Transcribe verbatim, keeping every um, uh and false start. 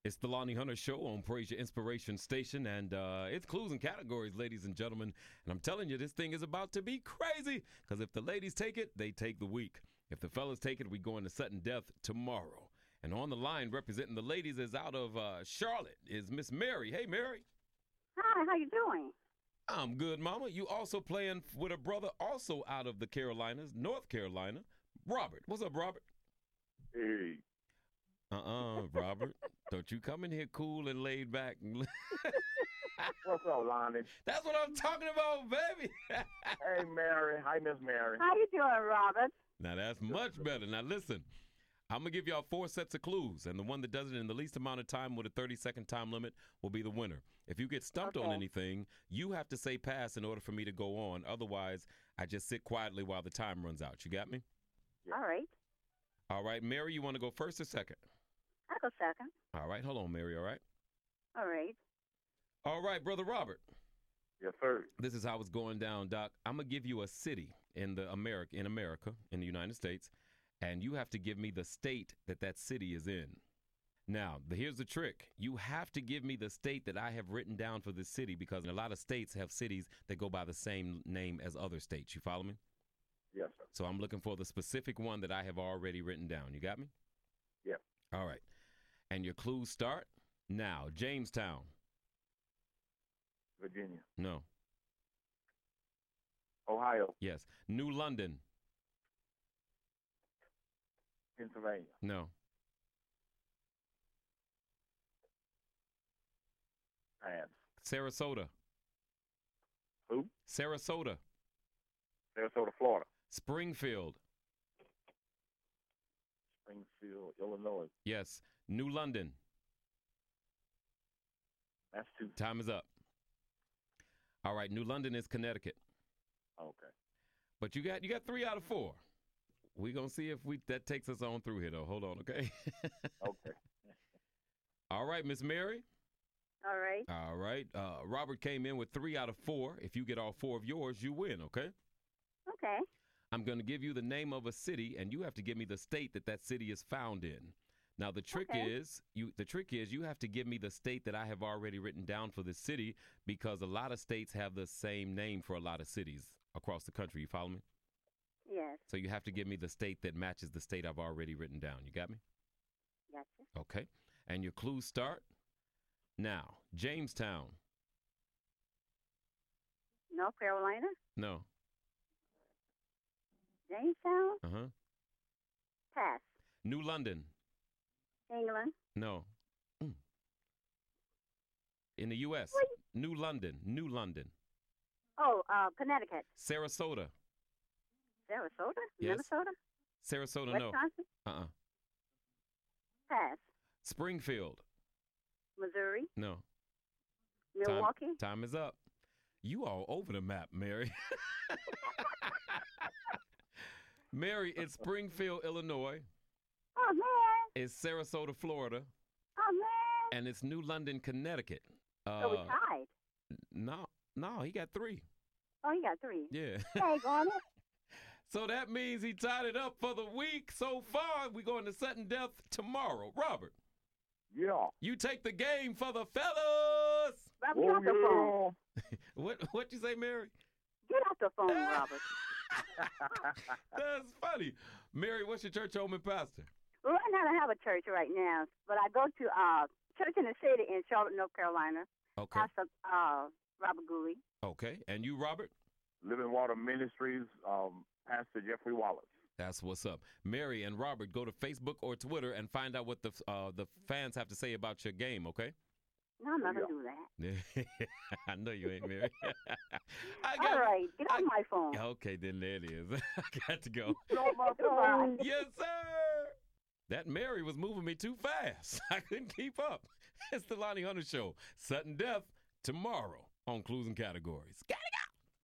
It's the Lonnie Hunter Show on Praise Your Inspiration Station, and uh, it's clues and categories, ladies and gentlemen. And I'm telling you, this thing is about to be crazy, because if the ladies take it, they take the week. If the fellas take it, we go into sudden death tomorrow. And on the line, representing the ladies, is out of uh, Charlotte, is Miss Mary. Hey, Mary. Hi, how you doing? I'm good, Mama. You also playing with a brother also out of the Carolinas, North Carolina, Robert. What's up, Robert? Hey. Uh-uh, Robert. Don't you come in here cool and laid back. What's up, Lonnie? That's what I'm talking about, baby. Hey, Mary. Hi, Miss Mary. How you doing, Robert? Now, that's much better. Now, listen. I'm going to give y'all four sets of clues, and the one that does it in the least amount of time with a thirty-second time limit will be the winner. If you get stumped Okay. on anything, you have to say pass in order for me to go on. Otherwise, I just sit quietly while the time runs out. You got me? Yeah. All right. All right, Mary, you want to go first or second? I'll go second. All right, hold on, Mary, all right? All right. All right, Brother Robert. Yes, sir. This is how it's going down, Doc. I'm going to give you a city in the America, in America, in the United States, and you have to give me the state that that city is in. Now, the, here's the trick. You have to give me the state that I have written down for this city, because a lot of states have cities that go by the same name as other states. You follow me? Yes, sir. So I'm looking for the specific one that I have already written down. You got me? Yeah. All right. And your clues start now. Jamestown. Virginia. No. Ohio. Yes. New London. Pennsylvania. No. Pass. Sarasota. Who? Sarasota. Sarasota, Florida. Springfield. Springfield, Illinois. Yes. New London. Massachusetts. Time is up. All right. New London is Connecticut. Okay. But you got you got three out of four. We're going to see if we that takes us on through here, though. Hold on, okay? Okay. All right, Miss Mary. All right. All right. Uh, Robert came in with three out of four. If you get all four of yours, you win, okay? Okay. I'm going to give you the name of a city, and you have to give me the state that that city is found in. Now, the trick Okay. is you. The trick is you have to give me the state that I have already written down for this city, because a lot of states have the same name for a lot of cities across the country. You follow me? Yes. So you have to give me the state that matches the state I've already written down. You got me? Gotcha. Okay. And your clues start now. Jamestown. North Carolina. No. Jamestown. Uh-huh. Pass. New London. England. No. Mm. In the U S What? New London. New London. Oh, uh, Connecticut. Sarasota. Sarasota. Yes. Minnesota. Sarasota, no. Wisconsin. Uh-uh. Pass. Springfield. Missouri. No. Milwaukee. Time, time is up. You all over the map, Mary. Mary, it's Springfield, Illinois. Oh man. It's Sarasota, Florida. Oh man. And it's New London, Connecticut. Uh, So we tied. no, no, he got three. Oh, you got three. Yeah. Tag on it. So that means he tied it up for the week so far. We're going to sudden death tomorrow. Robert, Yeah. you take the game for the fellas. Robert, get off the phone. yeah. What what you say, Mary? Get off the phone, Robert. That's funny. Mary, what's your church home and pastor? Well, right now I don't have a church right now, but I go to uh church in the city in Charlotte, North Carolina. Okay. Pastor uh Robert Gooley. Okay. And you, Robert? Living Water Ministries, um, Pastor Jeffrey Wallace. That's what's up. Mary and Robert, go to Facebook or Twitter and find out what the uh, the fans have to say about your game, okay? No, I'm not Yeah. gonna do that. I know you ain't, Mary. I All right, get off I- my phone. Okay, then there it is. I got to go. Get on my Goodbye. phone. Yes, sir. That Mary was moving me too fast. I couldn't keep up. It's the Lonnie Hunter Show. Sudden death tomorrow on Clues and Categories. Got it?